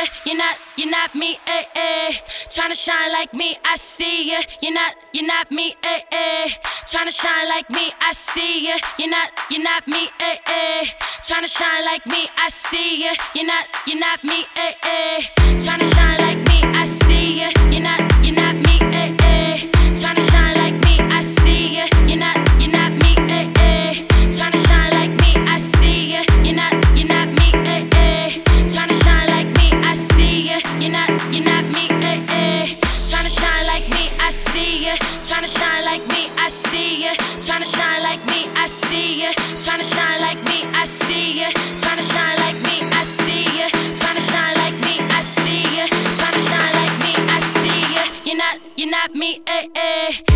you're not me, eh, eh. Tryna shine like me, I see ya. You're not me, eh, eh. Tryna shine like me, I see ya. You're not me, eh, eh. Tryna shine like me, I see ya. You're not me, eh, eh. Tryna shine like me, I see ya. You're not me, eh, eh. Tryna shine like me, I see ya. You're not me, eh, eh. Tryna shine like me, I see ya. You're not me, eh, eh. Tryna shine like me, I see ya. You're not me, eh, eh. Tryna shine like me, I see ya. Tryna shine like me, I see ya. Tryna shine like me, I see ya. Tryna shine like me, I see ya. Tryna shine like me, I see ya. Tryna shine like me, I see ya. Tryna shine like me, I see ya. You're not me, eh, eh.